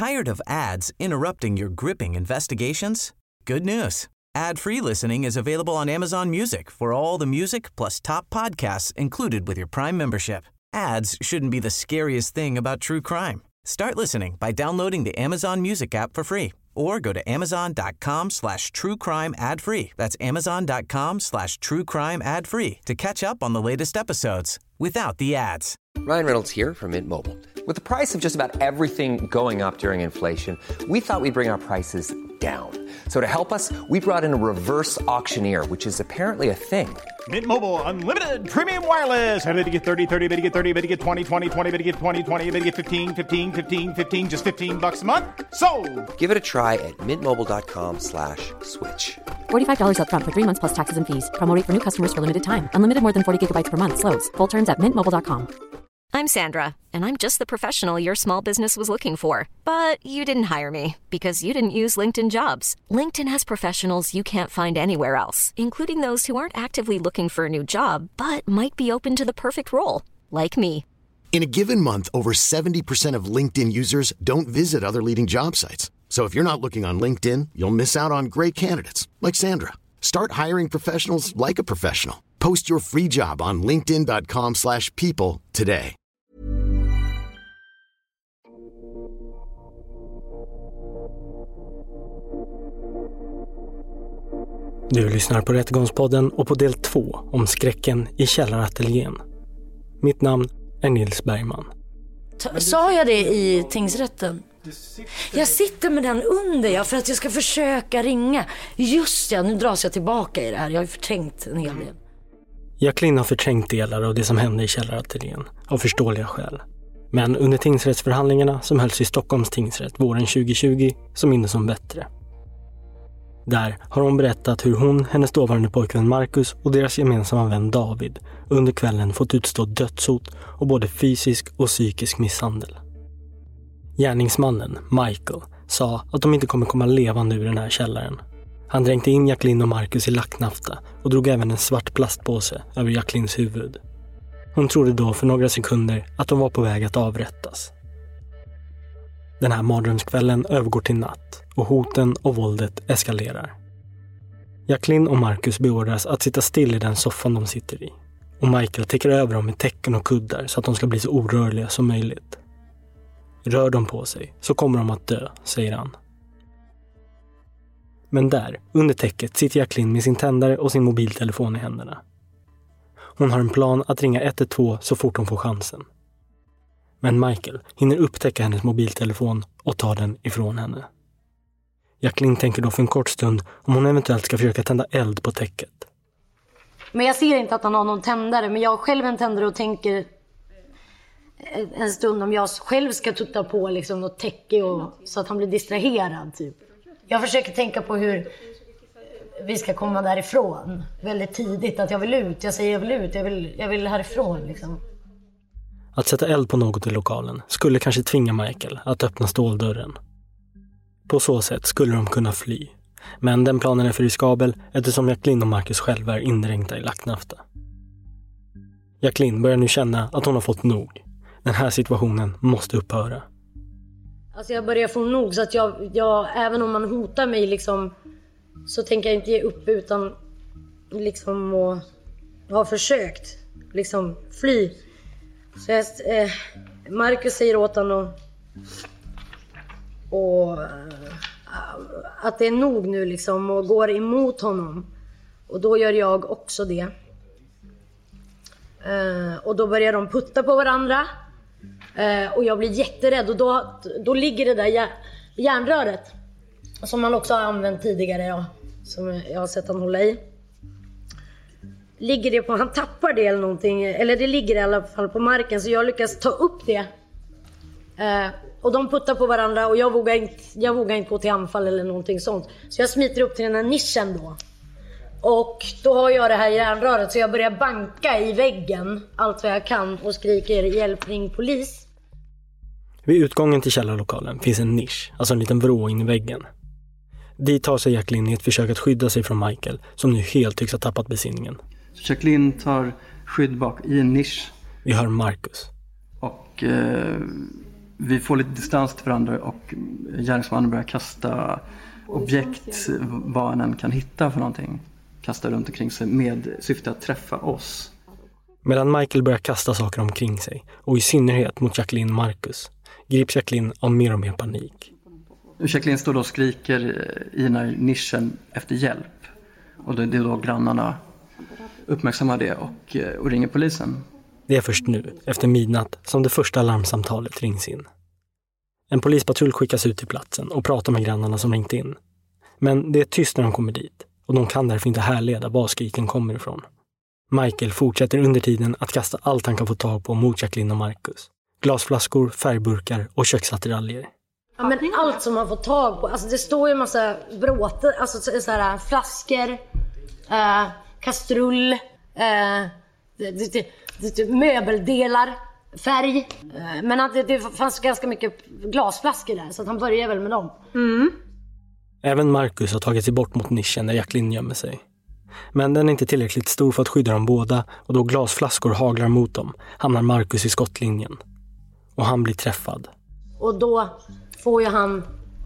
Tired of ads interrupting your gripping investigations? Good news. Ad-free listening is available on Amazon Music for all the music plus top podcasts included with your Prime membership. Ads shouldn't be the scariest thing about true crime. Start listening by downloading the Amazon Music app for free or go to amazon.com/truecrime ad-free. That's amazon.com/truecrime ad-free to catch up on the latest episodes without the ads. Ryan Reynolds here from Mint Mobile. With the price of just about everything going up during inflation, we thought we'd bring our prices down. So to help us, we brought in a reverse auctioneer, which is apparently a thing. Mint Mobile Unlimited Premium Wireless. How to get 30, 30, bit to get 30, bit to get 20, 20, 20, bit to get 20, 20, bit to get 15, 15, 15, 15, just $15 a month? Sold! Give it a try at mintmobile.com/switch. $45 up front for 3 months plus taxes and fees. Promo rate for new customers for limited time. Unlimited more than 40 gigabytes per month. Slows full terms at mintmobile.com. I'm Sandra, and I'm just the professional your small business was looking for. But you didn't hire me because you didn't use LinkedIn Jobs. LinkedIn has professionals you can't find anywhere else, including those who aren't actively looking for a new job, but might be open to the perfect role, like me. In a given month, over 70% of LinkedIn users don't visit other leading job sites. So if you're not looking on LinkedIn, you'll miss out on great candidates like Sandra. Start hiring professionals like a professional. Post your free job on linkedin.com/people today. Du lyssnar på Rättegångspodden och på del 2 om skräcken i källarateljén. Mitt namn är Nils Bergman. Sa jag det i tingsrätten? Jag sitter med den under för att jag ska försöka ringa. Just ja, nu dras jag tillbaka i det här. Jag har ju förträngt en hel del. Jacqueline har förträngt delar av det som hände i källarateljén av förståeliga skäl. Men under tingsrättsförhandlingarna som hölls i Stockholms tingsrätt våren 2020 så minns hon bättre. Där har hon berättat hur hon, hennes dåvarande pojkvän Marcus och deras gemensamma vän David under kvällen fått utstå dödshot och både fysisk och psykisk misshandel. Gärningsmannen, Michael, sa att de inte kommer komma levande ur den här källaren. Han dränkte in Jacqueline och Marcus i lacknafta och drog även en svart plastpåse över Jacquelines huvud. Hon trodde då för några sekunder att de var på väg att avrättas. Den här mardrömskvällen övergår till natt och hoten och våldet eskalerar. Jacqueline och Marcus beordras att sitta still i den soffan de sitter i. Och Michael täcker över dem med täcken och kuddar så att de ska bli så orörliga som möjligt. Rör de på sig så kommer de att dö, säger han. Men där, under täcket, sitter Jacqueline med sin tändare och sin mobiltelefon i händerna. Hon har en plan att ringa 112 så fort hon får chansen. Men Michael hinner upptäcka hennes mobiltelefon och tar den ifrån henne. Jacqueline tänker då för en kort stund om hon eventuellt ska försöka tända eld på täcket. Men jag ser inte att han har någon tändare, men jag har själv en tändare och tänker en stund om jag själv ska tutta på liksom något täcke och, så att han blir distraherad typ. Jag försöker tänka på hur vi ska komma därifrån väldigt tidigt, att jag vill ut, jag säger jag vill ut, jag vill härifrån liksom. Att sätta eld på något i lokalen skulle kanske tvinga Michael att öppna ståldörren. På så sätt skulle de kunna fly. Men den planen är för riskabel eftersom Jacqueline och Marcus själva är indränkta i lacknafta. Jacqueline börjar nu känna att hon har fått nog. Den här situationen måste upphöra. Alltså jag börjar få nog så att jag även om man hotar mig liksom, så tänker jag inte ge upp utan liksom och har försökt liksom fly. Så Marcus säger åt honom och att det är nog nu liksom och går emot honom. Och då gör jag också det. Och då börjar de putta på varandra. Och jag blir jätterädd. Och då ligger det där järnröret som man också har använt tidigare. Ja, som jag har sett han hålla i. Ligger det på, han tappar det eller någonting. Eller det ligger i alla fall på marken. Så jag lyckas ta upp det. Och de puttar på varandra. Och jag vågar inte gå till anfall eller någonting sånt. Så jag smiter upp till den här nischen då. Och då har jag det här järnröret. Så jag börjar banka i väggen allt vad jag kan. Och skriker hjälp, ring polis. Vid utgången till källarlokalen finns en nisch. Alltså en liten vrå in i väggen. Dit tar sig Jacqueline i ett försök att skydda sig från Michael. Som nu helt tycks ha tappat besinningen. Jacqueline tar skydd bak i en nisch. Vi hör Marcus. Och Vi får lite distans till varandra och gärningsmannen börjar kasta objekt, vad han än kan hitta för någonting. Kasta runt omkring sig med syfte att träffa oss. Medan Michael börjar kasta saker omkring sig, och i synnerhet mot Jacqueline och Marcus, grips Jacqueline av mer och mer panik. Jacqueline står då och skriker i den här nischen efter hjälp. Och det är då grannarna uppmärksammar det och ringer polisen. Det är först nu, efter midnatt, som det första larmsamtalet rings in. En polispatrull skickas ut till platsen och pratar med grannarna som ringt in. Men det är tyst när de kommer dit, och de kan därför inte härleda var skriken kommer ifrån. Michael fortsätter under tiden att kasta allt han kan få tag på mot Jacqueline och Marcus. Glasflaskor, färgburkar och köksattiraljer. Ja, men allt som man får tag på. Alltså det står ju en massa bråte, alltså så här, flaskor, kastrull, möbeldelar, färg. Men att det fanns ganska mycket glasflaskor där, så att han börjar väl med dem. Även Marcus har tagit sig bort mot nischen där Jacqueline gömmer sig. Men den är inte tillräckligt stor för att skydda dem båda, och då glasflaskor haglar mot dem hamnar Marcus i skottlinjen. Och han blir träffad. Och då får ju han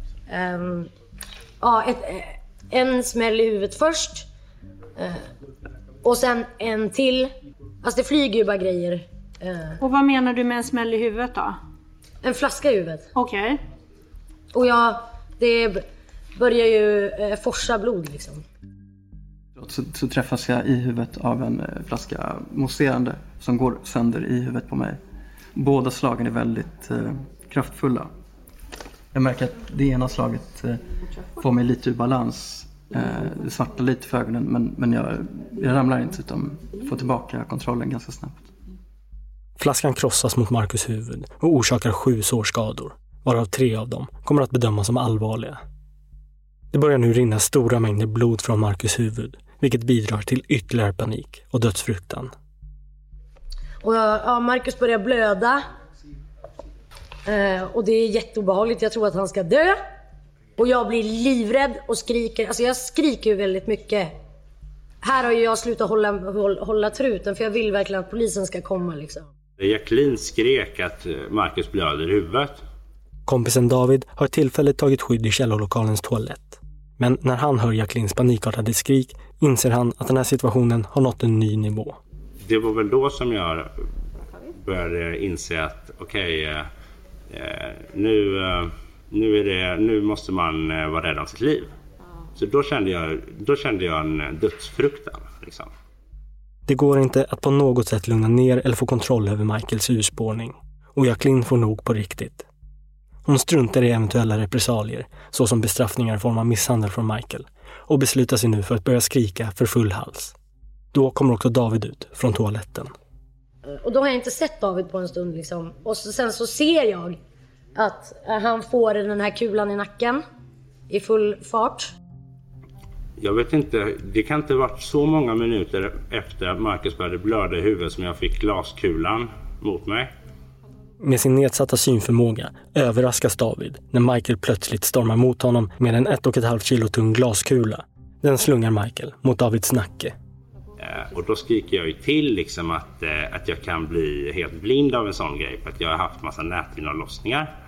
en smäll i huvudet först. Och sen en till. Alltså det flyger ju bara grejer. Och vad menar du med en smäll i huvudet då? En flaska i huvudet. Okej. Och det börjar ju forsa blod liksom. Så träffas jag i huvudet av en flaska mousserande som går sönder i huvudet på mig. Båda slagen är väldigt kraftfulla. Jag märker att det ena slaget får mig lite ur balans. Det svartar lite för ögonen, men jag ramlar inte utan får tillbaka kontrollen ganska snabbt. Flaskan krossas mot Marcus huvud och orsakar 7 sårskador, varav 3 av dem kommer att bedömas som allvarliga. Det börjar nu rinna stora mängder blod från Marcus huvud, vilket bidrar till ytterligare panik och dödsfruktan. Och Marcus börjar blöda. Och det är jätteobehagligt. Jag tror att han ska dö. Och jag blir livrädd och skriker. Alltså jag skriker ju väldigt mycket. Här har ju jag slutat hålla truten, för jag vill verkligen att polisen ska komma liksom. Jacqueline skrek att Marcus blöder i huvudet. Kompisen David har tillfälligt tagit skydd i källarlokalens toalett. Men när han hör Jacquelines panikartade skrik inser han att den här situationen har nått en ny nivå. Det var väl då som jag började inse att nu måste man vara rädd om sitt liv. Så då kände jag en dödsfruktan liksom. Det går inte att på något sätt lugna ner eller få kontroll över Michaels urspårning. Och Jacqueline får nog på riktigt. Hon struntar i eventuella repressalier, såsom bestraffningar i form av misshandel från Michael, och beslutar sig nu för att börja skrika för full hals. Då kommer också David ut från toaletten. Och då har jag inte sett David på en stund liksom. Och sen så ser jag att han får den här kulan i nacken i full fart. Jag vet inte, det kan inte ha varit så många minuter efter att Marcus började blöda i huvudet som jag fick glaskulan mot mig. Med sin nedsatta synförmåga överraskas David när Michael plötsligt stormar mot honom med en 1,5 kilo tung glaskula. Den slungar Michael mot Davids nacke. Och då skriker jag ju till liksom att jag kan bli helt blind av en sån grej, för att jag har haft massa näthinneavlossningar.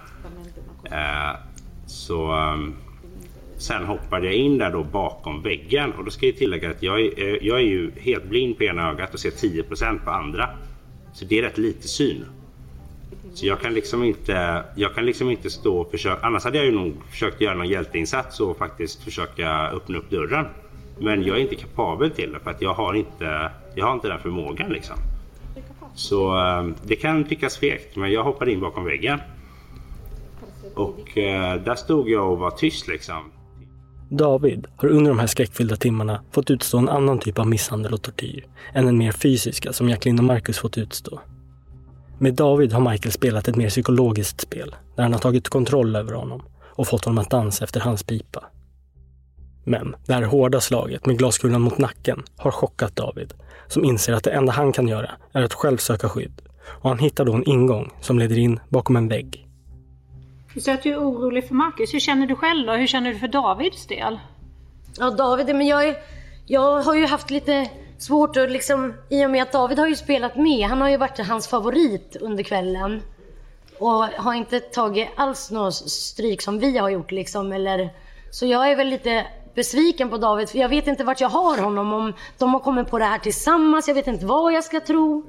Sen hoppade jag in där då bakom väggen, och då ska jag tillägga att jag är ju helt blind på ena ögat och ser 10% på andra. Så det är rätt lite syn. Så jag kan liksom inte stå och försöka, annars hade jag ju nog försökt göra någon hjälteinsats och faktiskt försöka öppna upp dörren. Men jag är inte kapabel till det, för att jag har inte den förmågan liksom. Så det kan tyckas fegt, men jag hoppade in bakom väggen. Och där stod jag och var tyst liksom. David har under de här skräckfyllda timmarna fått utstå en annan typ av misshandel och tortyr än den mer fysiska som Jacqueline och Marcus fått utstå. Med David har Michael spelat ett mer psykologiskt spel där han har tagit kontroll över honom och fått honom att dansa efter hans pipa. Men det här hårda slaget med glaskulan mot nacken har chockat David, som inser att det enda han kan göra är att själv söka skydd, och han hittar då en ingång som leder in bakom en vägg. Du säger att du är orolig för Marcus. Hur känner du själv då? Hur känner du för Davids del? Ja, David, men jag har ju haft lite svårt att liksom, i och med att David har ju spelat med. Han har ju varit hans favorit under kvällen. Och har inte tagit alls något stryk som vi har gjort liksom. Eller, så jag är väl lite besviken på David. För jag vet inte vart jag har honom. Om de har kommit på det här tillsammans. Jag vet inte vad jag ska tro.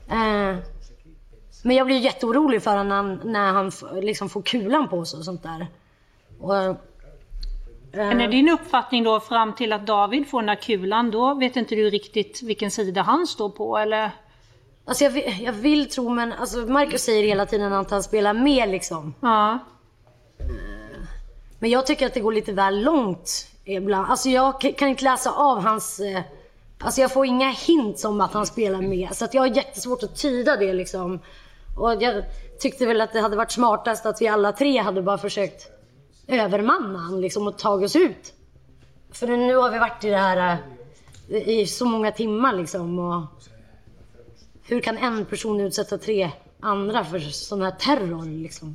Men jag blir jätteorolig för honom när han liksom får kulan på sig och sånt där. Men är din uppfattning då fram till att David får den här kulan, då vet inte du riktigt vilken sida han står på, eller? Alltså jag vill tro, men alltså Marcus säger hela tiden att han spelar med liksom. Ja. Men jag tycker att det går lite väl långt ibland. Alltså jag kan inte läsa av hans... Alltså jag får inga hints om att han spelar med. Så att jag har jättesvårt att tyda det liksom. Och jag tyckte väl att det hade varit smartast att vi alla tre hade bara försökt övermanna han liksom och tagit oss ut. För nu har vi varit i det här i så många timmar liksom. Och hur kan en person utsätta 3 andra för sån här terror liksom?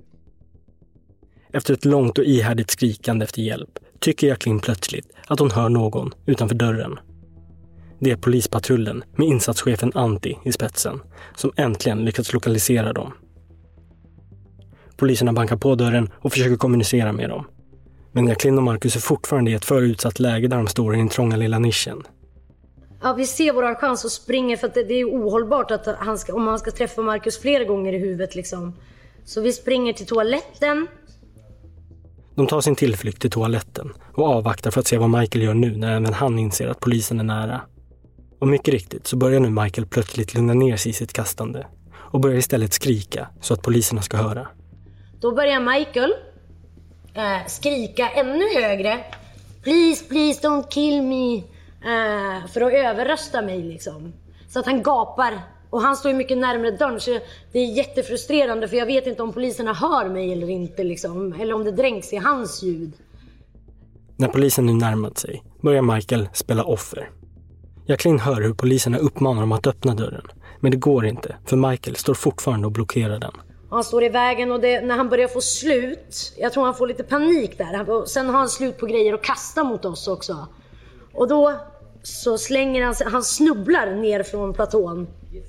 Efter ett långt och ihärdigt skrikande efter hjälp tycker Jacqueline plötsligt att hon hör någon utanför dörren. Det är polispatrullen med insatschefen Antti i spetsen som äntligen lyckats lokalisera dem. Poliserna bankar på dörren och försöker kommunicera med dem. Men Jacqueline och Marcus är fortfarande i ett förutsatt läge där de står i den trånga lilla nischen. Ja, vi ser våran chans att springa för att det är ohållbart att om han ska träffa Marcus flera gånger i huvudet liksom. Så vi springer till toaletten. De tar sin tillflykt till toaletten och avvaktar för att se vad Michael gör nu när även han inser att polisen är nära. Och mycket riktigt så börjar nu Michael plötsligt lugna ner sig i sitt kastande och börjar istället skrika så att poliserna ska höra. Då börjar Michael skrika ännu högre. Please, please don't kill me. För att överrösta mig liksom. Så att han gapar. Och han står ju mycket närmare dörren, så det är jättefrustrerande. För jag vet inte om poliserna hör mig eller inte liksom. Eller om det dränks i hans ljud. När polisen nu närmat sig börjar Michael spela offer. Jacqueline hör hur poliserna uppmanar dem att öppna dörren. Men det går inte, för Michael står fortfarande och blockerar den. Han står i vägen och när han börjar få slut, jag tror han får lite panik där. Sen har han slut på grejer och kastar mot oss också. Och då så slänger han snubblar ner från platån.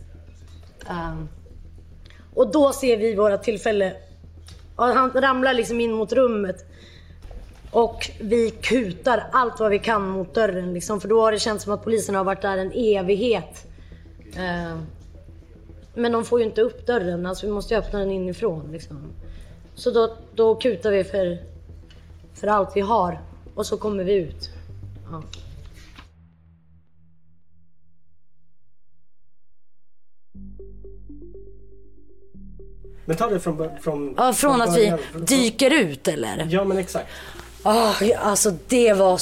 Och då ser vi våra tillfälle. Han ramlar liksom in mot rummet. Och vi kutar allt vad vi kan mot dörren liksom, för då har det känts som att polisen har varit där en evighet. Men de får ju inte upp dörren, alltså vi måste öppna den inifrån liksom. Så då kutar vi för allt vi har. Och så kommer vi ut. Ja. Men tar det från att vi dyker ut eller? Ja, men exakt. Alltså det var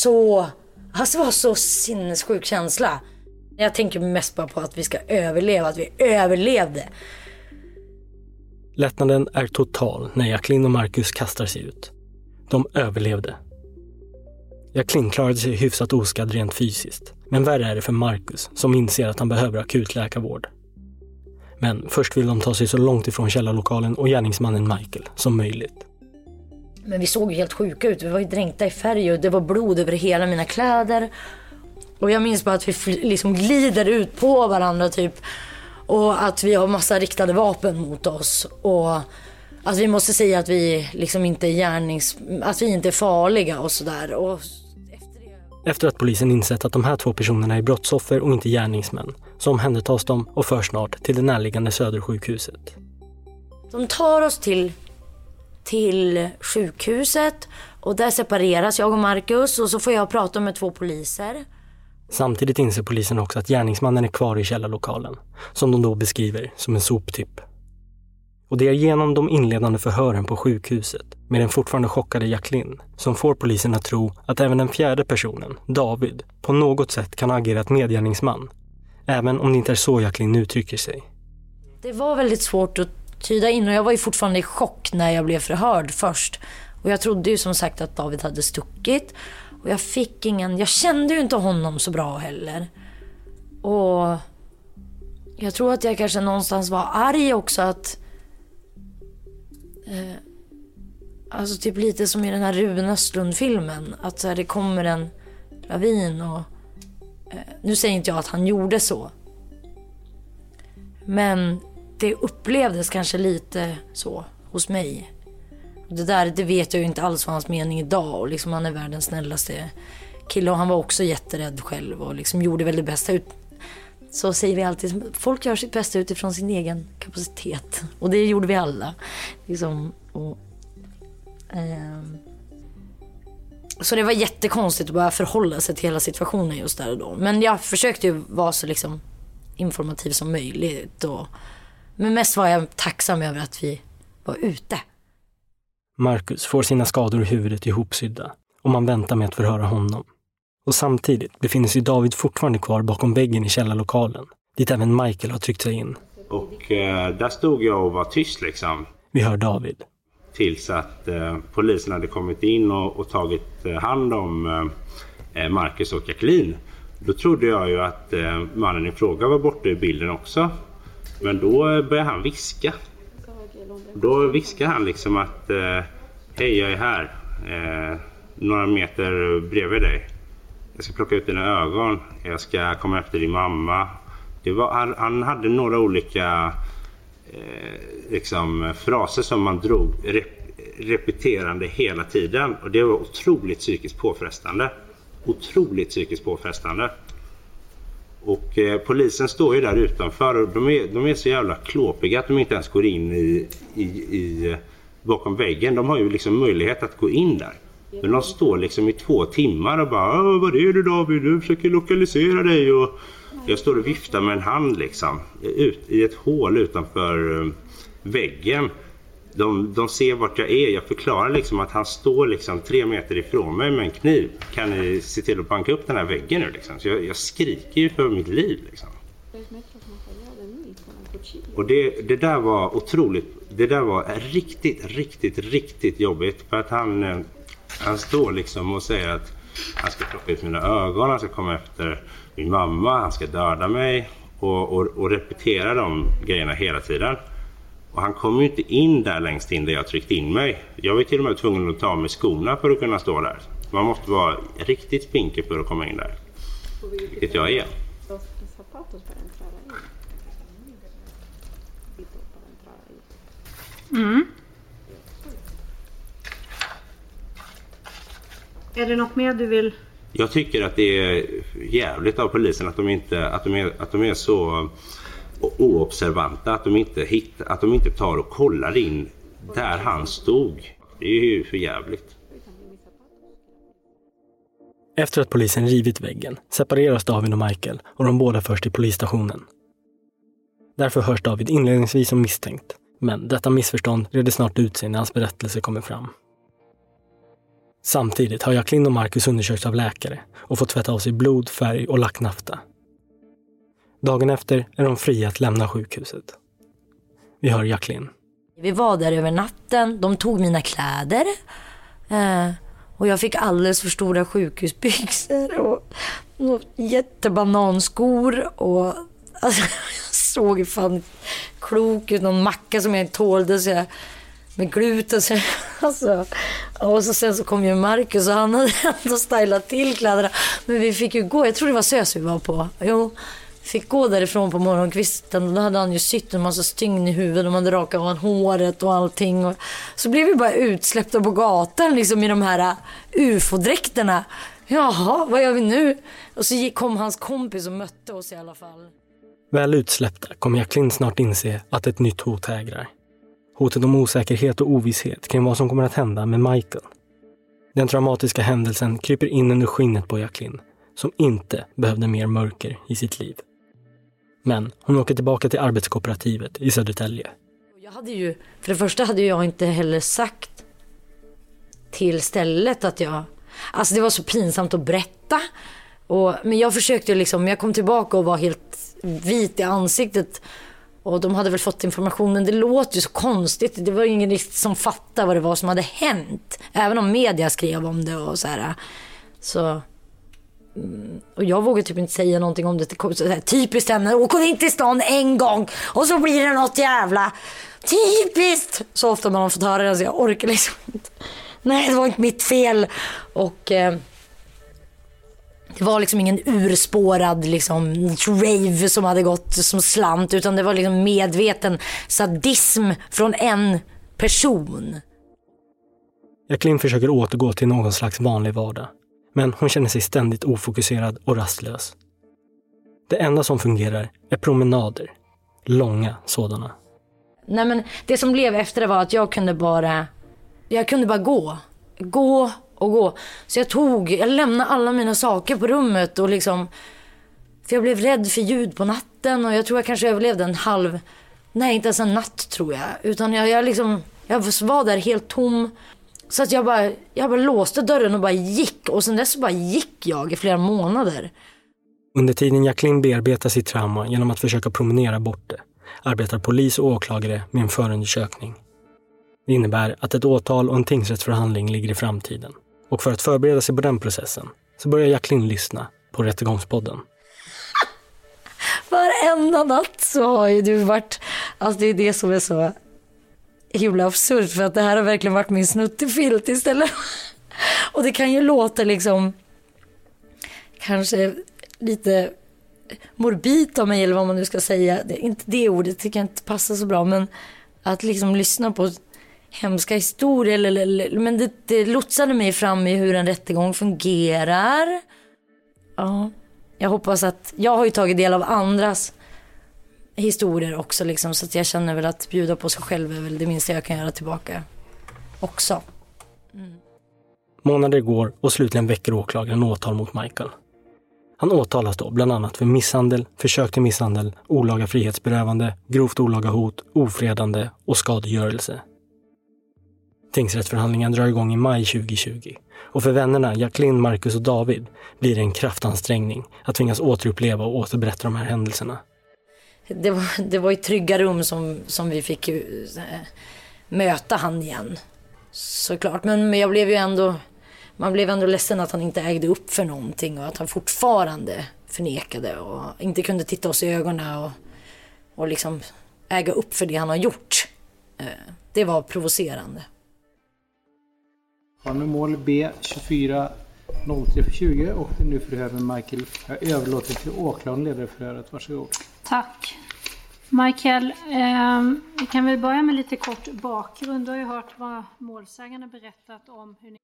så sinnessjuk känsla. Jag tänker mest bara på att vi ska överleva, att vi överlevde. Lättnaden är total när Jacqueline och Marcus kastar sig ut. De överlevde. Jacqueline klarade sig hyfsat oskadd rent fysiskt. Men värre är det för Marcus som inser att han behöver akut läkarvård. Men först vill de ta sig så långt ifrån källarlokalen och gärningsmannen Michael som möjligt. Men vi såg ju helt sjuka ut. Vi var ju dränkta i färg och det var blod över hela mina kläder. Och jag minns bara att vi liksom glider ut på varandra typ. Och att vi har massa riktade vapen mot oss. Och att vi måste säga att vi liksom inte är att vi inte är farliga och sådär. Och efter att polisen insett att de här 2 personerna är brottsoffer och inte gärningsmän, så omhändertas de och förs snart till det närliggande Södersjukhuset. De tar oss till sjukhuset och där separeras jag och Marcus och så får jag prata med 2 poliser. Samtidigt inser polisen också att gärningsmannen är kvar i källarlokalen, som de då beskriver som en soptipp. Och det är genom de inledande förhören på sjukhuset med den fortfarande chockade Jacqueline som får polisen att tro att även den 4:e personen, David, på något sätt kan ha agerat medgärningsman. Även om det inte är så Jacqueline uttrycker sig. Det var väldigt svårt att tyda in och jag var ju fortfarande i chock när jag blev förhörd först. Och jag trodde ju som sagt att David hade stuckit. Och jag kände ju inte honom så bra heller. Och jag tror att jag kanske någonstans var arg också att alltså typ lite som i den här Ruben Östlund-filmen, att så här, det kommer en lavin och nu säger inte jag att han gjorde så, men det upplevdes kanske lite så hos mig. Det vet jag ju inte alls vad hans mening idag. Och liksom han är världens snällaste kille. Och han var också jätterädd själv. Och liksom gjorde väl det bästa ut. Så säger vi alltid. Folk gör sitt bästa utifrån sin egen kapacitet. Och det gjorde vi alla. Liksom, så det var jättekonstigt att bara förhålla sig till hela situationen just där och då. Men jag försökte ju vara så liksom informativ som möjligt. Men mest var jag tacksam över att vi var ute. Marcus får sina skador i huvudet ihopsydda och man väntar med att förhöra honom. Och samtidigt befinner sig David fortfarande kvar bakom väggen i källarlokalen, dit även Michael har tryckt sig in. Och där stod jag och var tyst liksom. Vi hör David. Tills att polisen hade kommit in och tagit hand om Marcus och Jacqueline. Då trodde jag ju att mannen i fråga var borta i bilden också. Men då började han viska. Då viskade han liksom att hej, jag är här. Några meter bredvid dig. Jag ska plocka ut dina ögon. Jag ska komma efter din mamma. Han hade några olika liksom, fraser som man drog repeterande hela tiden. Och det var otroligt psykiskt påfrestande. Och polisen står ju där utanför och de är så jävla klåpiga att de inte ens går in i bakom väggen. De har ju liksom möjlighet att gå in där. Men de står liksom i 2 timmar och bara vad är det David? Du försöker lokalisera dig. Och jag står och viftar med en hand liksom ut i ett hål utanför väggen. De ser vart jag är. Jag förklarar liksom att han står liksom 3 meter ifrån mig med en kniv. Kan ni se till att banka upp den här väggen nu liksom? Så jag skriker ju för mitt liv liksom. Och det där var otroligt. Det där var riktigt jobbigt. För att han står liksom och säger att han ska plocka ut mina ögon. Han ska komma efter min mamma. Han ska döda mig. Och repetera de grejerna hela tiden. Och han kom ju inte in där längst in där jag tryckte in mig. Jag var till och med tvungen att ta av mig skorna för att kunna stå där. Man måste vara riktigt spinkig för att komma in där. Vilket jag är. Mm. Är det något mer du vill? Jag tycker att det är jävligt av polisen att de är så oobservanta, att de inte tar och kollar in där han stod. Det är ju för jävligt. Efter att polisen rivit väggen separeras David och Michael och de båda förs till polisstationen. Därför hörs David inledningsvis som misstänkt, men detta missförstånd reder snart ut sig när hans berättelse kommer fram. Samtidigt har Jacqueline och Marcus undersökts av läkare och fått tvätta av sig blod, färg och lacknafta. Dagen efter är de fria att lämna sjukhuset. Vi hör Jacqueline. Vi var där över natten. De tog mina kläder. Och jag fick alldeles för stora sjukhusbyxor. Och jättebananskor. Och alltså, jag såg ju fan klok ut. Någon macka som jag inte tålde. Så jag, med gluten. Så, alltså, och sen så kom ju Marcus. Och han hade ändå stylat till kläderna. Men vi fick ju gå. Jag tror det var Sös vi var på. Jo. Fick gå därifrån på morgonkvisten och då hade han ju sytt en massa stygn i huvudet och man hade rakat av håret och allting. Och så blev vi bara utsläppta på gatan liksom i de här ufo-dräkterna. Jaha, vad gör vi nu? Och så kom hans kompis och mötte oss i alla fall. Väl utsläppta kommer Jacqueline snart inse att ett nytt hot hägrar. Hotet om osäkerhet och ovisshet kring vad som kommer att hända med Michael. Den traumatiska händelsen kryper in under skinnet på Jacqueline, som inte behövde mer mörker i sitt liv. Men hon åker tillbaka till arbetskooperativet i Södertälje. För det första hade jag inte heller sagt till stället att jag... Alltså det var så pinsamt att berätta. Men jag försökte liksom, jag kom tillbaka och var helt vit i ansiktet. Och de hade väl fått informationen. Det låter ju så konstigt. Det var ju ingen riktigt som fattade vad det var som hade hänt. Även om media skrev om det och så här. Så... Och jag vågar typ inte säga någonting om det. Det kommer så här typiskt henne. Åk in till stan en gång och så blir det något jävla typiskt. Så ofta man har fått höra det så jag orkar liksom inte. Nej, det var inte mitt fel. Och Det var liksom ingen urspårad liksom rave som hade gått som slant, utan det var liksom medveten sadism från en person. Jacqueline försöker återgå till någon slags vanlig vardag, men hon känner sig ständigt ofokuserad och rastlös. Det enda som fungerar är promenader, långa sådana. Nej, men det som blev efter det var att jag kunde bara gå. Så jag lämnade alla mina saker på rummet och liksom, för jag blev rädd för ljud på natten, och jag tror jag kanske överlevde inte ens en natt tror jag, utan jag var där helt tom, så att jag bara låste dörren och bara gick, och sen dess bara gick jag i flera månader. Under tiden Jacqueline bearbetar sitt trauma genom att försöka promenera bort det, arbetar polis och åklagare med en förundersökning. Det innebär att ett åtal och en tingsrättsförhandling ligger i framtiden. Och för att förbereda sig på den processen så börjar Jacqueline lyssna på Rättegångspodden. Varenda natt så har ju du varit, alltså det är det som är så himla absurt, för att det här har verkligen varit min snuttefilt istället. Och det kan ju låta liksom kanske lite morbid av mig, eller vad man nu ska säga. Det är inte det ordet, det kan inte passa så bra, men att liksom lyssna på hemska historier, men det lotsade mig fram i hur en rättegång fungerar. Ja, jag hoppas att jag har ju tagit del av andras historier också liksom, så att jag känner väl att bjuda på sig själv är väl det minsta jag kan göra tillbaka också. Månader går och slutligen väcker åklagaren åtal mot Michael. Han åtalas då bland annat för misshandel, försök till misshandel, olaga frihetsberövande, grovt olaga hot, ofredande och skadegörelse. Tingsrättsförhandlingen drar igång i maj 2020, och för vännerna Jacqueline, Marcus och David blir det en kraftansträngning att tvingas återuppleva och återberätta de här händelserna. Det var i trygga rum som vi fick möta han igen, såklart. Men jag blev ju man blev ändå ledsen att han inte ägde upp för någonting, och att han fortfarande förnekade och inte kunde titta oss i ögonen och liksom äga upp för det han har gjort. Det var provocerande. Har nu mål B24 0320 och det är nu förhör med Michael. Jag överlåter till åklagaren ledare förhöret. Varsågod. Tack. Michael, vi kan väl börja med lite kort bakgrund. Du har ju hört vad målsägarna berättat om hur ni...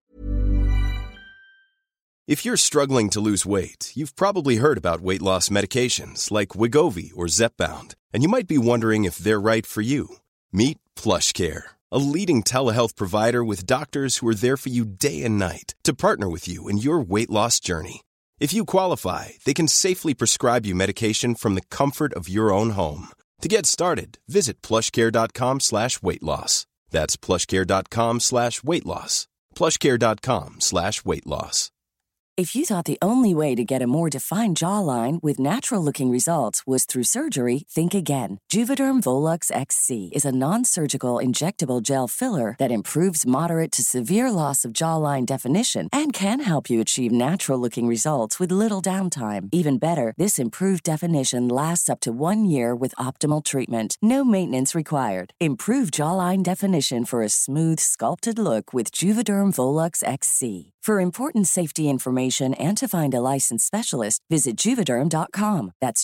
If you're struggling to lose weight, you've probably heard about weight loss medications like Wegovy or Zepbound, and you might be wondering if they're right for you. Meet PlushCare, a leading telehealth provider with doctors who are there for you day and night to partner with you in your weight loss journey. If you qualify, they can safely prescribe you medication from the comfort of your own home. To get started, visit plushcare.com/weightloss. That's plushcare.com/weightloss. plushcare.com/weightloss. If you thought the only way to get a more defined jawline with natural-looking results was through surgery, think again. Juvederm Volux XC is a non-surgical injectable gel filler that improves moderate to severe loss of jawline definition and can help you achieve natural-looking results with little downtime. Even better, this improved definition lasts up to 1 year with optimal treatment. No maintenance required. Improve jawline definition for a smooth, sculpted look with Juvederm Volux XC. For important safety information and to find a licensed specialist, visit Juvederm.com. That's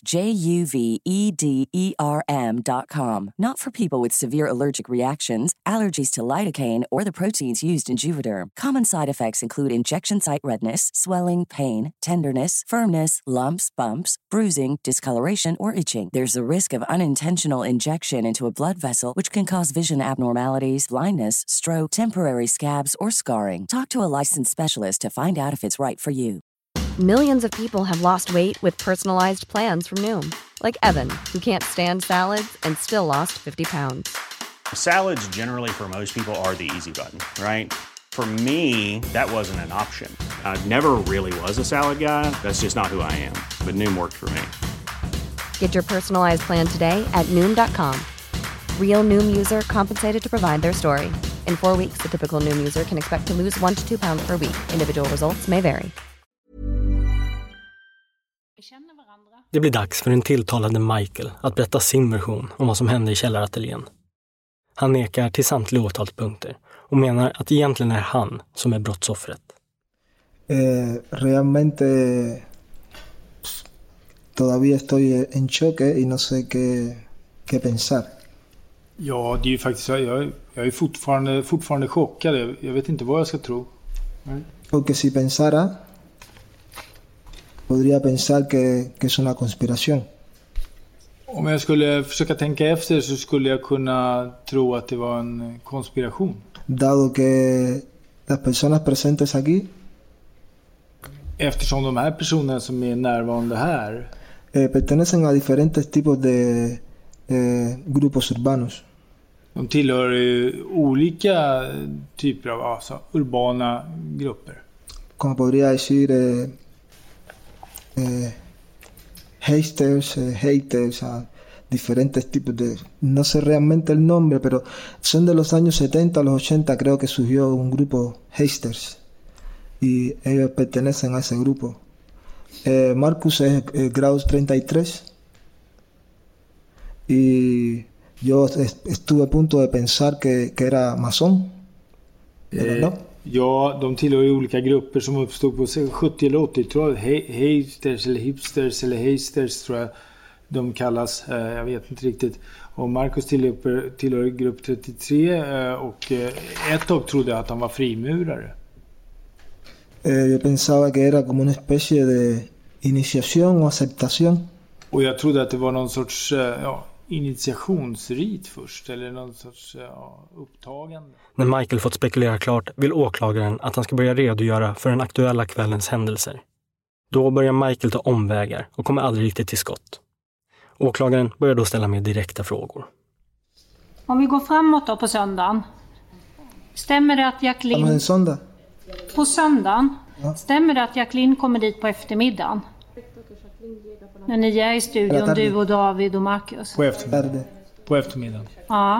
JUVEDERM.com. Not for people with severe allergic reactions, allergies to lidocaine, or the proteins used in Juvederm. Common side effects include injection site redness, swelling, pain, tenderness, firmness, lumps, bumps, bruising, discoloration, or itching. There's a risk of unintentional injection into a blood vessel, which can cause vision abnormalities, blindness, stroke, temporary scabs, or scarring. Talk to a licensed specialist to find out if it's right for you. Millions of people have lost weight with personalized plans from Noom. Like Evan, who can't stand salads and still lost 50 pounds. Salads generally for most people are the easy button, right? For me, that wasn't an option. I never really was a salad guy. That's just not who I am. But Noom worked for me. Get your personalized plan today at Noom.com. Real Noom user compensated to provide their story. In 4 weeks, the typical Noom user can expect to lose 1 to 2 pounds per week. Individual results may vary. Det blir dags för den tilltalade Michael att berätta sin version om vad som hände i källarateljén. Han nekar till samtliga åtalspunkter och menar att egentligen är han som är brottsoffret. Realmente todavía estoy en choque y no sé qué pensar. Ja, det är ju faktiskt, jag är fortfarande chockad. Jag vet inte vad jag ska tro. Nej. Porque si pensara, podría pensar que es una conspiración. Om jag skulle försöka tänka efter så skulle jag kunna tro att det var en konspiration. Dado que las personas presentes aquí eftersom de här personerna som är närvarande här pertenecen a diferentes tipos de grupos urbanos. De tillhör olika typer av urbana grupper. Como podría decir haters, diferentes tipos de... No sé realmente el nombre, pero son de los años 70 a los 80, creo que surgió un grupo haters. Y ellos pertenecen a ese grupo. Marcus es grado 33. Y yo estuve a punto de pensar que era masón. Pero no. Ja, de tillhör ju olika grupper som uppstod på 70 eller 80, tror jag. Haters eller hipsters eller hasters tror jag de kallas. Jag vet inte riktigt. Och Marcus tillhör grupp 33 och ett av trodde att han var frimurare. Yo pensaba que era como una especie de iniciación o aceptación. Och jag trodde att det var någon sorts initiationsrit först eller någon sorts upptagande. När Michael fått spekulera klart vill åklagaren att han ska börja redogöra för den aktuella kvällens händelser. Då börjar Michael ta omvägar och kommer aldrig riktigt till skott. Åklagaren börjar då ställa mer direkta frågor. Om vi går framåt då på söndagen. Stämmer det att Jacqueline... På söndagen? Ja. Stämmer det att Jacqueline kommer dit på eftermiddagen? När ni är i studion, du och David och Marcus. På eftermiddagen. Ja.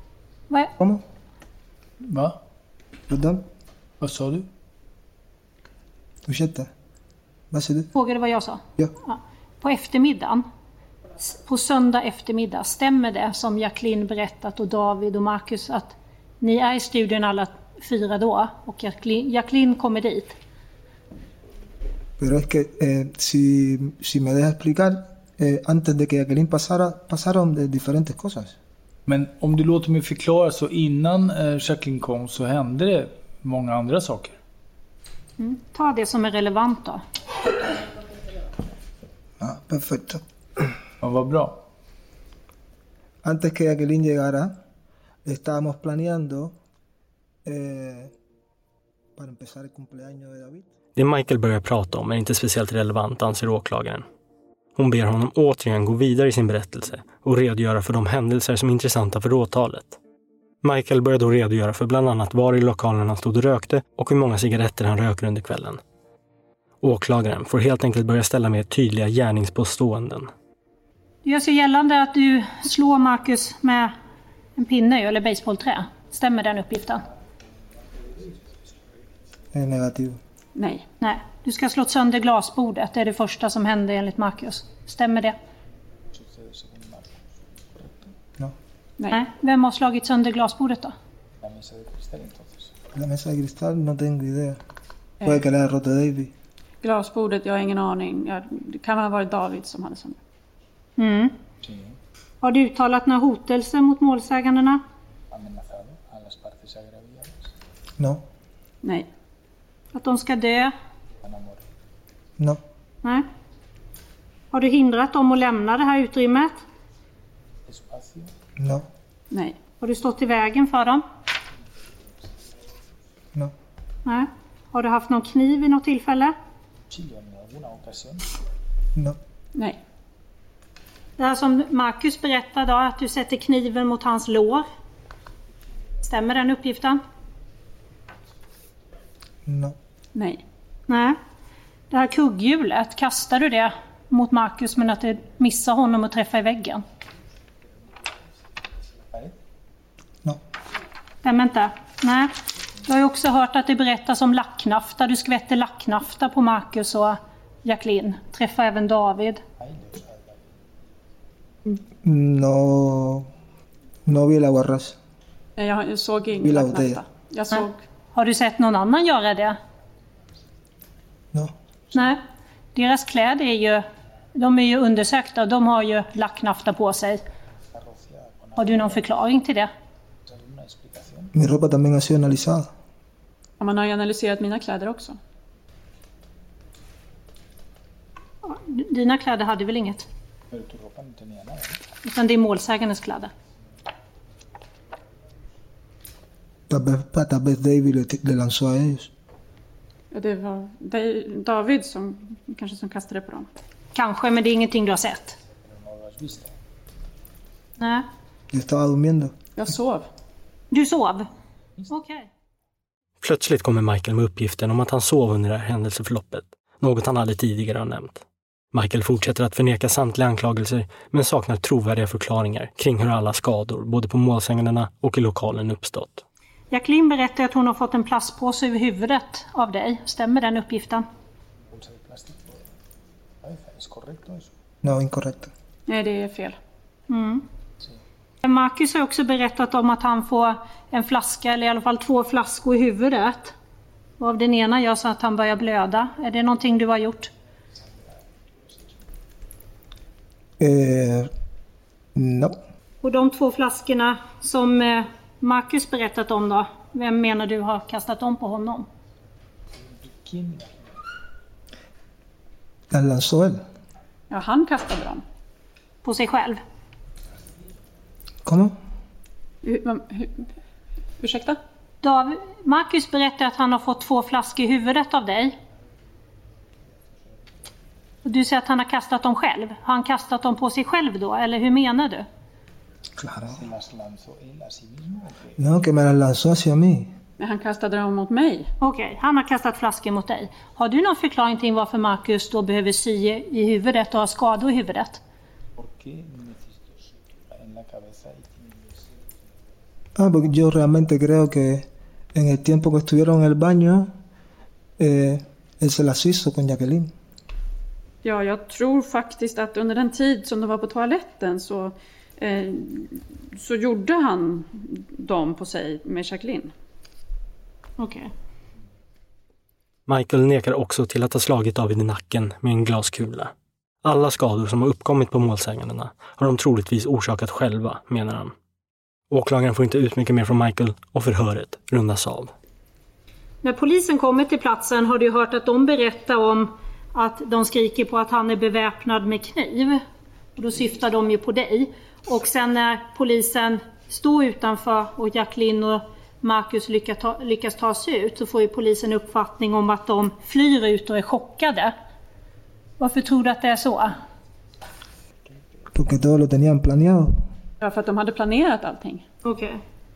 Va? Pardon? Vad sa du? Ursäkta. Vad sa du? Frågade vad jag sa? Ja. På eftermiddagen, på söndag eftermiddag, stämmer det som Jacqueline berättat och David och Marcus att ni är i studion alla 4 då och Jacqueline kommer dit? Pero es que si me deja explicar, antes de que Jacqueline pasaron de diferentes cosas. Men om du låter mig förklara så innan Jacqueline kom så hände det många andra saker. Ta det som är relevant då. Ja, perfecto. Ja, vad bra. Antes que Jacqueline llegara, estábamos planeando para empezar el cumpleaños de David. Det Michael börjar prata om är inte speciellt relevant, anser åklagaren. Hon ber honom återigen gå vidare i sin berättelse och redogöra för de händelser som är intressanta för åtalet. Michael börjar då redogöra för bland annat var i lokalen han stod och rökte och hur många cigaretter han röker under kvällen. Åklagaren får helt enkelt börja ställa mer tydliga gärningspåståenden. Det gör sig gällande att du slår Marcus med en pinne eller baseballträ. Stämmer den uppgiften? Negativ. Nej. Du ska slå sönder glasbordet. Det är det första som hände enligt Marcus. Stämmer det? No. Nej. Vem har slagit sönder glasbordet då? La mesa de cristal, no tengo idea. Puede que le haya roto David. Glasbordet, jag har ingen aning. Det kan ha varit David som hade sönder. Har du uttalat några hotelser mot målsägandena? No. Nej. Att de ska dö? No. Nej. Har du hindrat dem att lämna det här utrymmet? No. Nej. Har du stått i vägen för dem? No. Nej. Har du haft någon kniv i något tillfälle? No. Nej. Det här som Marcus berättade då, att du sätter kniven mot hans lår. Stämmer den uppgiften? No. Nej. Det här kugghjulet, kastar du det mot Marcus men att det missar honom och träffar i väggen? No. Stämmer inte? Nej. Jag har ju också hört att det berättas om lacknafta. Du skvätter lacknafta på Marcus och Jacqueline. Träffar även David. No vi la borras. Jag såg ingen lacknafta. Jag såg... Har du sett någon annan göra det? No. Nej. Deras kläder är ju De är ju undersökta, de har ju lacknafta på sig. Har du någon förklaring till det? Mi ropa también ha sido analizada. Ja, man har ju analyserat mina kläder också. Dina kläder hade väl inget? Utan det är målsägandens kläder. Tal vez David le lanzó a ellos. Ja, det var David som kastade på dem. Kanske, men det är ingenting du har sett. Nej. Jag estaba durmiendo. Jag sov. Du sov? Okej. Plötsligt kommer Michael med uppgiften om att han sov under det här händelseförloppet. Något han aldrig tidigare har nämnt. Michael fortsätter att förneka samtliga anklagelser men saknar trovärdiga förklaringar kring hur alla skador, både på målsägandena och i lokalen, uppstått. Jacqueline berättar att hon har fått en plastpåse över huvudet av dig. Stämmer den uppgiften? No, incorrecto. Nej, det är fel. Marcus har också berättat om att han får en flaska, eller i alla fall 2 flaskor i huvudet. Och av den ena gör så att han börjar blöda. Är det någonting du har gjort? No. Och de 2 flaskorna som Marcus berättat om då, vem menar du har kastat dem på honom? La lanzó él. Ja, han kastade dem. På sig själv? ¿Cómo? Ursäkta? Marcus berättar att han har fått 2 flaskor i huvudet av dig. Och du säger att han har kastat dem själv. Har han kastat dem på sig själv då? Eller hur menar du? Claro. No, que me las lanzó hacia mí. Men han kastade dem mot mig. Okej, han har kastat flaskor mot dig. Har du någon förklaring till varför Marcus då behöver sy i huvudet och ha skador i huvudet? Porque yo realmente creo que en el tiempo que estuvieron en el baño, él se las hizo con Jacqueline. Ja, jag tror faktiskt att under den tid som de var på toaletten så gjorde han dem på sig med Jacqueline. Okej. Michael nekar också till att ha slagit David i nacken med en glaskula. Alla skador som har uppkommit på målsägandena har de troligtvis orsakat själva, menar han. Åklagaren får inte ut mycket mer från Michael och förhöret rundas av. När polisen kommer till platsen har du hört att de berättar om att de skriker på att han är beväpnad med kniv. Och då syftar de ju på dig. Och sen när polisen står utanför och Jacqueline och Marcus lyckas ta sig ut, så får ju polisen uppfattning om att de flyr ut och är chockade. Varför tror du att det är så? Porque todo lo tenían planeado. Ja, för att de hade planerat allting. Okej.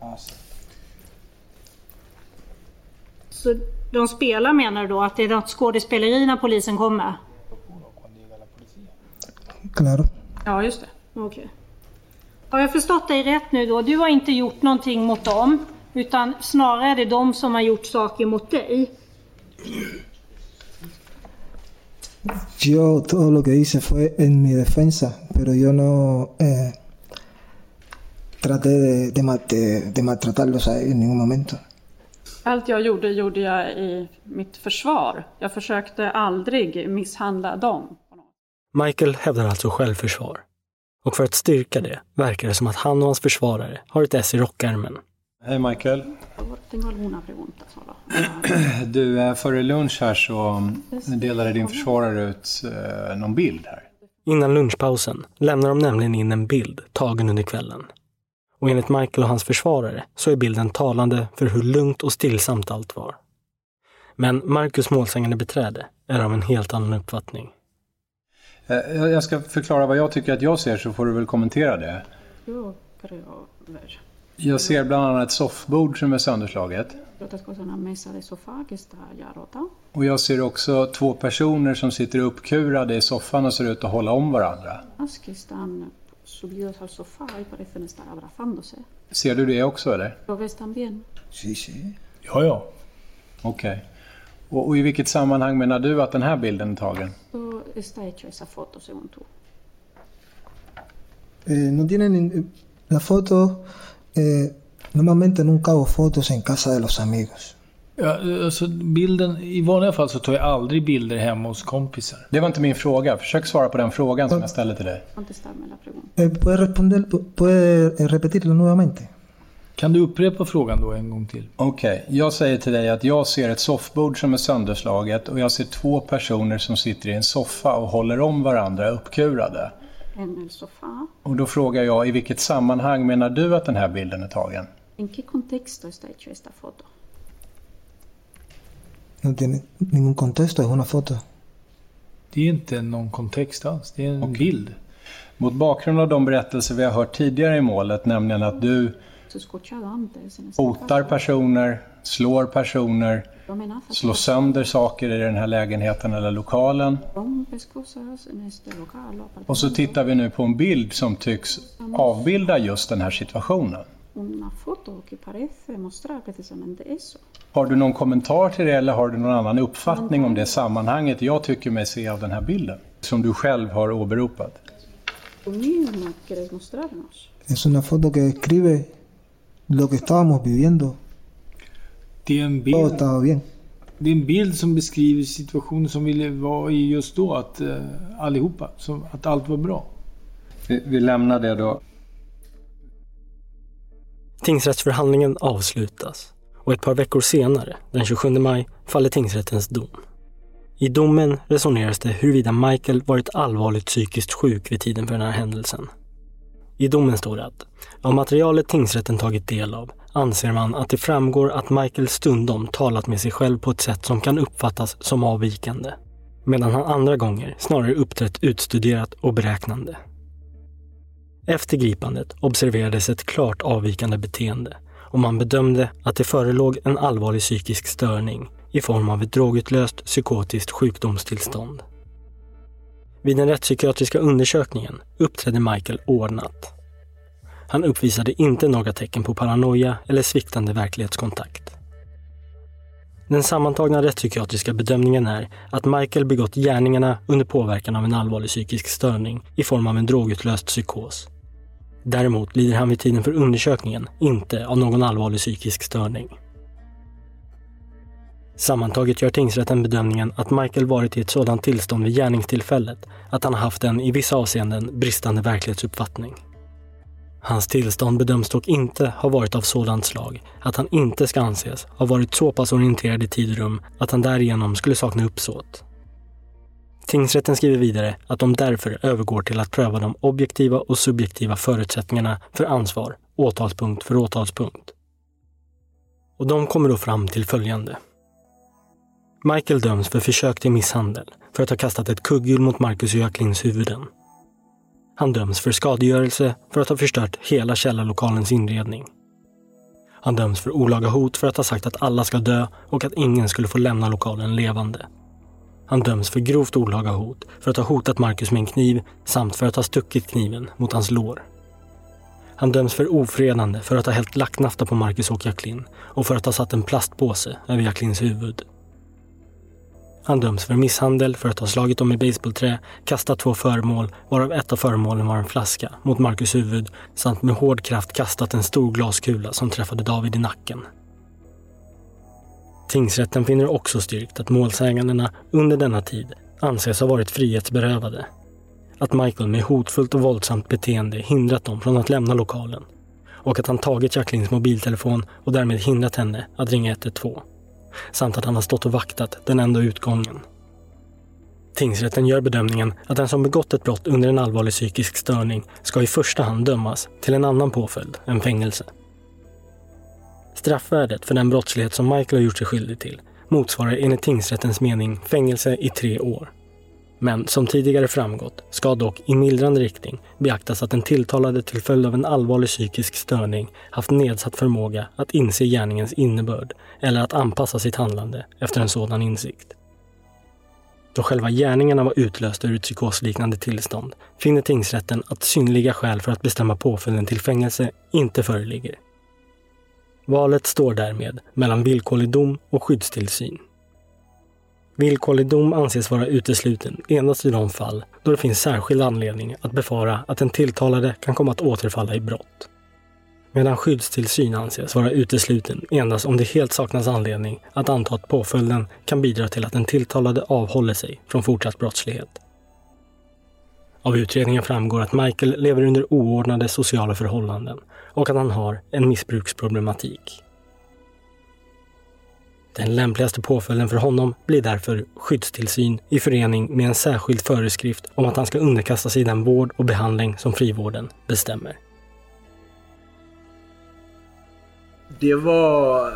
Så de spelar, menar du då, att det är något skådespeleri när polisen kommer? Claro. Ja, just det. Okej. Har jag förstått dig rätt nu då? Du har inte gjort någonting mot dem, utan snarare är det de som har gjort saker mot dig. Yo todo lo que hice fue en mi defensa, pero yo no traté de maltratarlos a en ningún momento. Allt jag gjorde jag i mitt försvar. Jag försökte aldrig misshandla dem. Michael hävdar alltså självförsvar. Och för att styrka det verkar det som att han och hans försvarare har ett S i rockärmen. Hej Michael. Du, före lunch här så delade din försvarare ut någon bild här. Innan lunchpausen lämnar de nämligen in en bild tagen under kvällen. Och enligt Michael och hans försvarare så är bilden talande för hur lugnt och stillsamt allt var. Men Marcus målsägande beträde är av en helt annan uppfattning. Jag ska förklara vad jag tycker att jag ser, så får du väl kommentera det. Jag ser bland annat ett soffbord som är sönderslaget. Och jag ser också 2 personer som sitter uppkurade i soffan och ser ut att hålla om varandra. Ser du det också, eller? Ja. Okej. Och i vilket sammanhang menar du att den här bilden är tagen? No tienen la foto. Normalmente nunca hago fotos en casa de los amigos. Ja, alltså bilden, i vanliga fall så tar jag aldrig bilder hemma hos kompisar. Det var inte min fråga. Försök svara på den frågan som jag ställde till dig. Puede repetirlo nuevamente. Kan du upprepa frågan då en gång till? Okej, jag säger till dig att jag ser ett soffbord som är sönderslaget och jag ser 2 personer som sitter i en soffa och håller om varandra uppkurade. En soffa. Och då frågar jag, i vilket sammanhang menar du att den här bilden är tagen? ¿En qué contexto está hecho esta foto? No tiene ningún contexto, es una foto. Det är inte någon kontext alls, det är en bild. Mot bakgrund av de berättelser vi har hört tidigare i målet, nämligen att du hotar personer, slår personer, slår sönder saker i den här lägenheten eller lokalen. Och så tittar vi nu på en bild som tycks avbilda just den här situationen. Har du någon kommentar till det eller har du någon annan uppfattning om det sammanhanget jag tycker mig se av den här bilden som du själv har åberopat? Es una foto que describe lo que estábamos viviendo. Det är en bild. Todo estaba bien. Det är en bild som beskriver situationen som vi var i just då, att allihopa, att allt var bra. Vi lämnar det då. Tingsrättsförhandlingen avslutas och ett par veckor senare, den 27 maj, faller tingsrättens dom. I domen resoneras det huruvida Michael varit allvarligt psykiskt sjuk vid tiden för den här händelsen. I domen står det att av materialet tingsrätten tagit del av anser man att det framgår att Michael stundom talat med sig själv på ett sätt som kan uppfattas som avvikande, medan han andra gånger snarare uppträtt utstuderat och beräknande. Efter gripandet observerades ett klart avvikande beteende och man bedömde att det förelåg en allvarlig psykisk störning i form av ett drogutlöst psykotiskt sjukdomstillstånd. Vid den rättspsykiatriska undersökningen uppträdde Michael ordnat. Han uppvisade inte några tecken på paranoia eller sviktande verklighetskontakt. Den sammantagna rättspsykiatriska bedömningen är att Michael begått gärningarna under påverkan av en allvarlig psykisk störning i form av en drogutlöst psykos. Däremot lider han vid tiden för undersökningen inte av någon allvarlig psykisk störning. Sammantaget gör tingsrätten bedömningen att Michael varit i ett sådant tillstånd vid gärningstillfället att han haft en i vissa avseenden bristande verklighetsuppfattning. Hans tillstånd bedöms dock inte ha varit av sådant slag att han inte ska anses ha varit så pass orienterad i tid och rum att han därigenom skulle sakna uppsåt. Tingsrätten skriver vidare att de därför övergår till att pröva de objektiva och subjektiva förutsättningarna för ansvar, åtalspunkt för åtalspunkt. Och de kommer då fram till följande. Michael döms för försök till misshandel för att ha kastat ett kugghjul mot Marcus och Jacquelines huvuden. Han döms för skadegörelse för att ha förstört hela källarlokalens inredning. Han döms för olaga hot för att ha sagt att alla ska dö och att ingen skulle få lämna lokalen levande. Han döms för grovt olaga hot för att ha hotat Marcus med en kniv samt för att ha stuckit kniven mot hans lår. Han döms för ofredande för att ha hällt lacknafta på Marcus och Jacqueline och för att ha satt en plastpåse över Jacquelines huvud. Han döms för misshandel för att ha slagit dem med baseballträ, kastat 2 föremål, varav ett av föremålen var en flaska, mot Marcus huvud samt med hård kraft kastat en stor glaskula som träffade David i nacken. Tingsrätten finner också styrkt att målsägandena under denna tid anses ha varit frihetsberövade. Att Michael med hotfullt och våldsamt beteende hindrat dem från att lämna lokalen och att han tagit Jacquelines mobiltelefon och därmed hindrat henne att ringa 112. Samt att han har stått och vaktat den enda utgången. Tingsrätten gör bedömningen att den som begått ett brott under en allvarlig psykisk störning ska i första hand dömas till en annan påföljd än fängelse. Straffvärdet för den brottslighet som Michael har gjort sig skyldig till motsvarar enligt tingsrättens mening fängelse i 3 år. Men som tidigare framgått ska dock i mildrande riktning beaktas att den tilltalade till följd av en allvarlig psykisk störning haft nedsatt förmåga att inse gärningens innebörd eller att anpassa sitt handlande efter en sådan insikt. Då själva gärningarna var utlösta ur ett psykosliknande tillstånd finner tingsrätten att synliga skäl för att bestämma påföljden till fängelse inte föreligger. Valet står därmed mellan villkorlig dom och skyddstillsyn. Villkorlig dom anses vara utesluten endast i de fall då det finns särskild anledning att befara att den tilltalade kan komma att återfalla i brott. medan skyddstillsyn anses vara utesluten endast om det helt saknas anledning att anta att påföljden kan bidra till att den tilltalade avhåller sig från fortsatt brottslighet. Av utredningen framgår att Michael lever under oordnade sociala förhållanden och att han har en missbruksproblematik. Den lämpligaste påföljden för honom blir därför skyddstillsyn i förening med en särskild föreskrift om att han ska underkasta sig den vård och behandling som frivården bestämmer. Det var...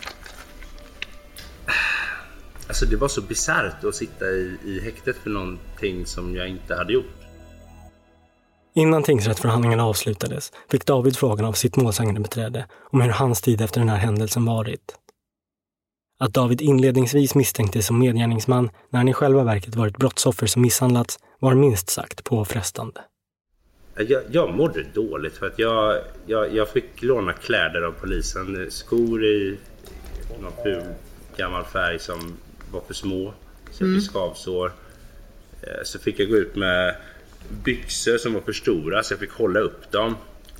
Alltså det var så bisarrt att sitta i häktet för någonting som jag inte hade gjort. Innan tingsrättsförhandlingarna avslutades fick David frågan av sitt målsägandebiträde om hur hans tid efter den här händelsen varit. Att David inledningsvis misstänktes som medgärningsman när han i själva verket varit brottsoffer som misshandlats var minst sagt påfrestande. Jag mådde dåligt för att jag fick låna kläder av polisen. Skor i någon ful gammal färg som var för små. Så jag fick skavsår. Så fick jag gå ut med byxor som var för stora så jag fick hålla upp dem.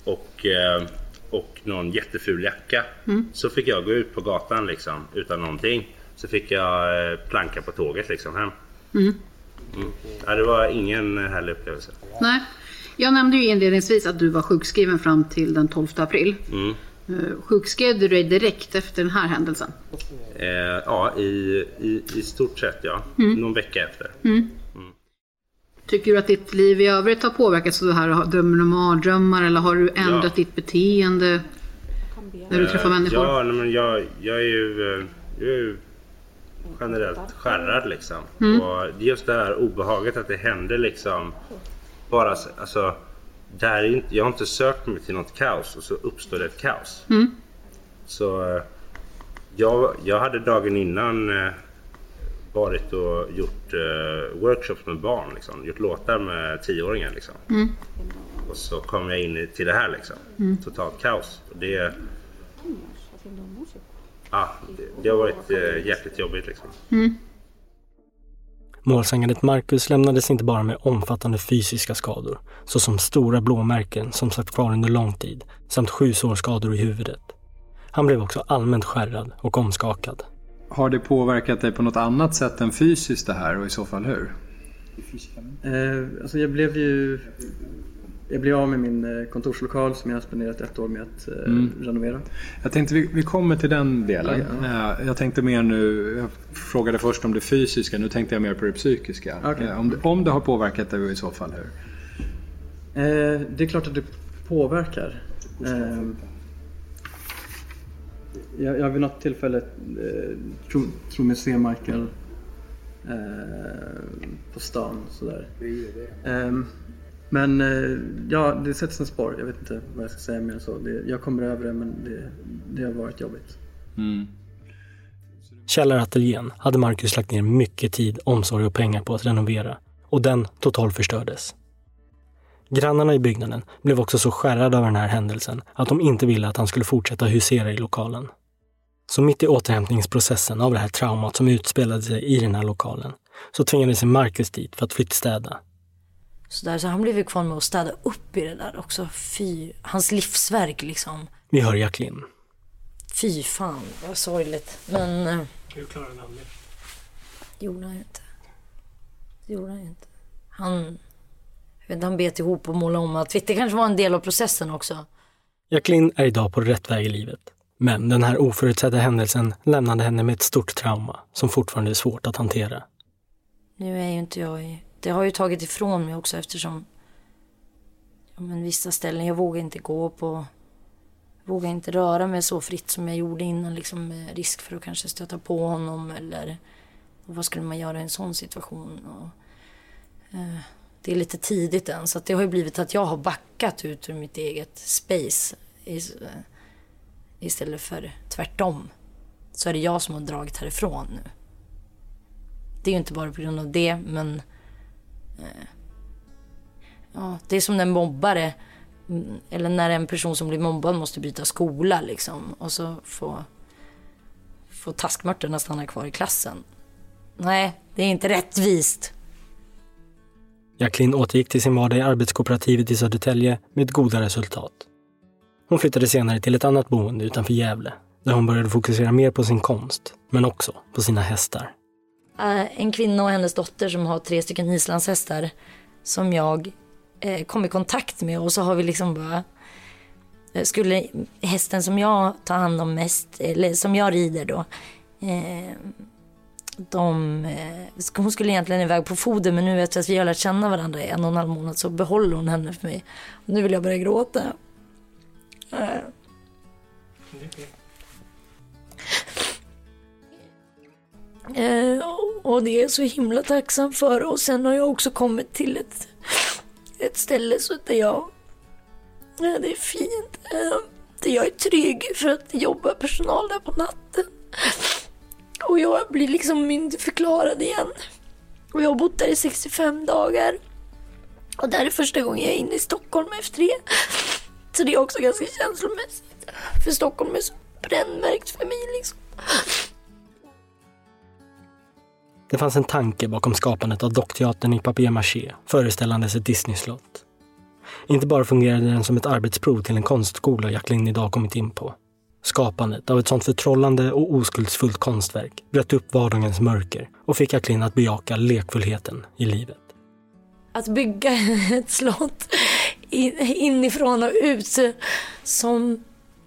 Och någon jätteful jacka. Så fick jag gå ut på gatan liksom, utan någonting. Så fick jag planka på tåget liksom hem. Ja, det var ingen härlig upplevelse. Nej. Jag nämnde ju inledningsvis att du var sjukskriven fram till den 12 april. Sjukskrev du dig direkt efter den här händelsen? Ja, i stort sett ja. Någon vecka efter. Tycker du att ditt liv i övrigt har påverkats av det här? Dömer du mardrömmar eller har du ändrat ditt beteende när du träffar människor? Ja, men jag är ju generellt skärrad liksom. Och just det här obehaget att det händer liksom bara, alltså jag har inte sökt mig till något kaos och så uppstår det ett kaos. Så jag hade dagen innan varit och gjort workshops med barn liksom, gjort låtar med 10-åringar liksom. Och så kom jag in till det här liksom. Totalt kaos. Och det har varit jäkligt jobbigt liksom. Målsägandet Marcus lämnades inte bara med omfattande fysiska skador, såsom stora blåmärken som satt kvar under lång tid, samt 7 sårskador i huvudet. Han blev också allmänt skärrad och omskakad. Har det påverkat dig på något annat sätt än fysiskt det här, och i så fall hur? Alltså jag blev av med min kontorslokal som jag har spenderat 1 år med att renovera. Jag tänkte vi kommer till den delen. Jag tänkte mer nu, jag frågade först om det fysiska, nu tänkte jag mer på det psykiska. Om det har påverkat dig, och i så fall hur? Det är klart att det påverkar. Jag vid något tillfälle tror mig se Michael på stan sådär. Men det sätts en spår. Jag vet inte vad jag ska säga mer så. Jag kommer över det, men det har varit jobbigt. Källarateljén hade Marcus lagt ner mycket tid, omsorg och pengar på att renovera. Och den totalt förstördes. Grannarna i byggnaden blev också så skärrade av den här händelsen att de inte ville att han skulle fortsätta husera i lokalen. Så mitt i återhämtningsprocessen av det här traumat som utspelade sig i den här lokalen så tvingade sig Marcus dit för att flyttstäda. Så han blev ju kvar med att städa upp i det där också. Fy, hans livsverk liksom. Vi hör Jacqueline. Fy fan, det var sorgligt. Men... Hur klarade han det? Det gjorde han inte. Han bet ihop och målade om att det kanske var en del av processen också. Jacqueline är idag på rätt väg i livet. Men den här oförutsedda händelsen lämnade henne med ett stort trauma som fortfarande är svårt att hantera. Nu är ju inte jag det har ju tagit ifrån mig också eftersom vissa ställen jag vågar inte gå på. Vågar inte röra mig så fritt som jag gjorde innan liksom, med risk för att kanske stöta på honom eller vad skulle man göra i en sån situation och, det är lite tidigt än så att det har ju blivit att jag har backat ut ur mitt eget space istället för tvärtom så är det jag som har dragit härifrån nu. Det är ju inte bara på grund av det men det är som när en mobbare eller när en person som blir mobbad måste byta skola liksom och så få taskmörterna stanna kvar i klassen. Nej, det är inte rättvist. Jacqueline återgick till sin vardag i arbetskooperativet i Södertälje med goda resultat. Hon flyttade senare till ett annat boende utanför Gävle, där hon började fokusera mer på sin konst, men också på sina hästar. En kvinna och hennes dotter som har 3 stycken islandshästar som jag kom i kontakt med, och så har vi liksom bara, skulle hästen som jag tar hand om mest, eller som jag rider då, hon skulle egentligen iväg på foder, men nu vet jag att vi har lärt känna varandra i 1,5 månad, så behåller hon henne för mig. Och nu vill jag börja gråta. Och det är så himla tacksam för. Och sen har jag också kommit till ett ställe så där det är fint, där jag är trygg för att jobba personal där på natten. Och jag blir liksom myndigförklarad igen. Och jag har bott där i 65 dagar. Och där är första gången jag är inne i Stockholm efter det. Så det är också ganska känslomässigt. För Stockholm är så brännmärkt för mig liksom. Det fanns en tanke bakom skapandet av dockteatern i papier-maché, föreställandes ett Disney-slott. Inte bara fungerade den som ett arbetsprov till en konstskola Jacqueline idag kommit in på. Skapandet av ett sånt förtrollande och oskuldsfullt konstverk bröt upp vardagens mörker och fick Jacqueline att bejaka lekfullheten i livet. Att bygga ett slott inifrån och ut som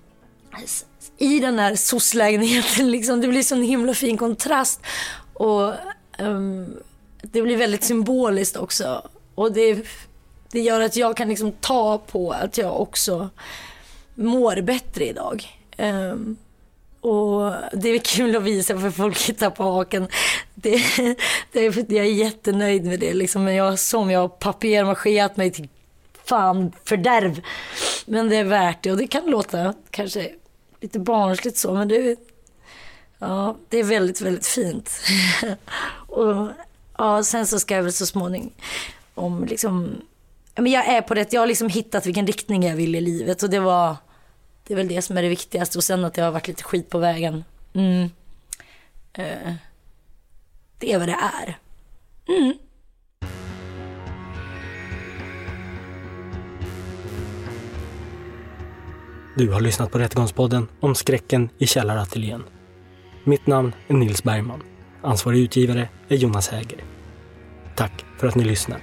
i den här sosslägenheten liksom, det blir så en himla fin kontrast, och det blir väldigt symboliskt också, och det gör att jag kan liksom ta på att jag också mår bättre idag. Och det är kul att visa för folk hittar på haken. Jag är jättenöjd med det liksom. Men jag har papiermascherat mig till fan fördärv. Men det är värt det, och det kan låta kanske lite barnsligt så, men det är väldigt, väldigt fint. Och ja, sen så ska jag väl så småningom liksom, men jag är på det, jag har liksom hittat vilken riktning jag vill i livet, och det är väl det som är det viktigaste, och sen att jag har varit lite skit på vägen. Det är vad det är. Du har lyssnat på Rättegångspodden om skräcken i källarateljén. Mitt namn är Nils Bergman. Ansvarig utgivare är Jonas Häger. Tack för att ni lyssnar.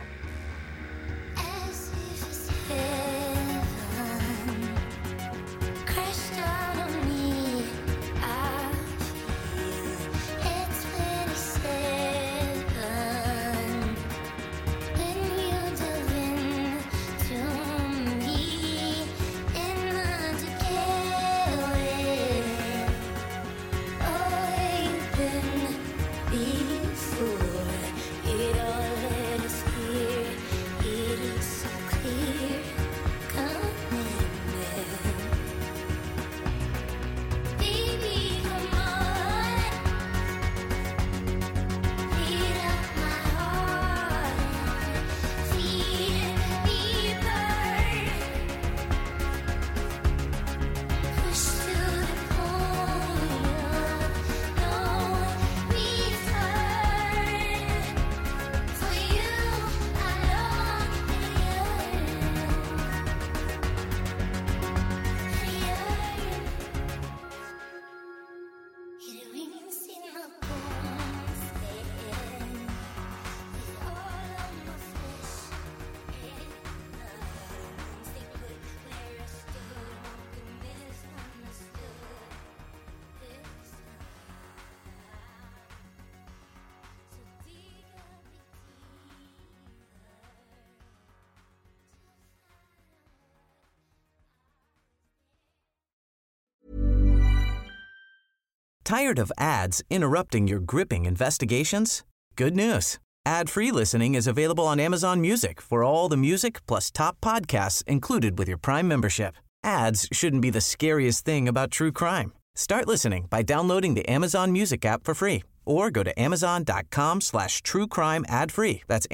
Tired of ads interrupting your gripping investigations? Good news. Ad-free listening is available on Amazon Music for all the music plus top podcasts included with your Prime membership. Ads shouldn't be the scariest thing about true crime. Start listening by downloading the Amazon Music app for free or go to amazon.com/truecrime ad-free. That's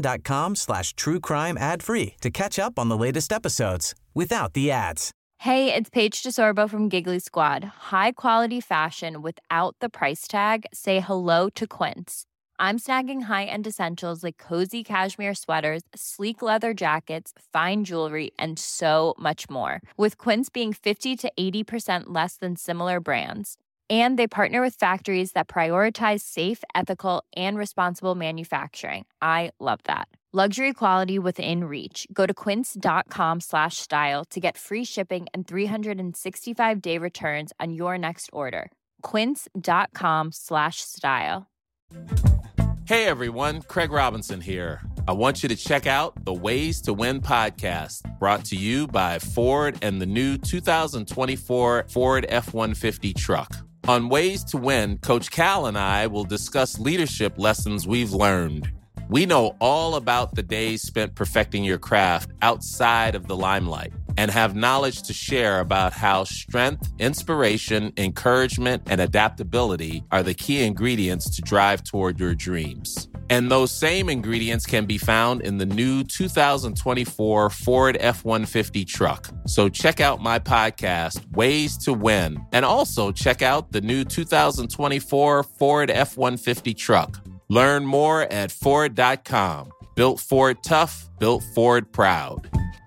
amazon.com/truecrime ad-free to catch up on the latest episodes without the ads. Hey, it's Paige DeSorbo from Giggly Squad. High quality fashion without the price tag. Say hello to Quince. I'm snagging high-end essentials like cozy cashmere sweaters, sleek leather jackets, fine jewelry, and so much more. With Quince being 50 to 80% less than similar brands. And they partner with factories that prioritize safe, ethical, and responsible manufacturing. I love that. Luxury quality within reach. Go to quince.com/style to get free shipping and 365-day returns on your next order. Quince.com/style. Hey everyone, Craig Robinson here. I want you to check out the Ways to Win podcast, brought to you by Ford and the new 2024 Ford F-150 truck. On Ways to Win, Coach Cal and I will discuss leadership lessons we've learned. We know all about the days spent perfecting your craft outside of the limelight and have knowledge to share about how strength, inspiration, encouragement, and adaptability are the key ingredients to drive toward your dreams. And those same ingredients can be found in the new 2024 Ford F-150 truck. So check out my podcast, Ways to Win, and also check out the new 2024 Ford F-150 truck. Learn more at Ford.com. Built Ford tough, built Ford proud.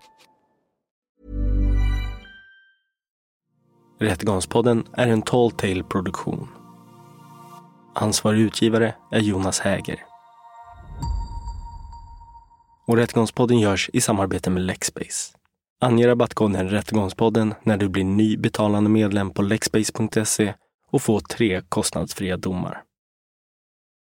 Rättegångspodden är en Tall Tale-produktion. Ansvarig utgivare är Jonas Häger. Och Rättegångspodden görs i samarbete med Lexbase. Ange rabattkoden Rättegångspodden när du blir ny betalande medlem på lexbase.se och få 3 kostnadsfria domar.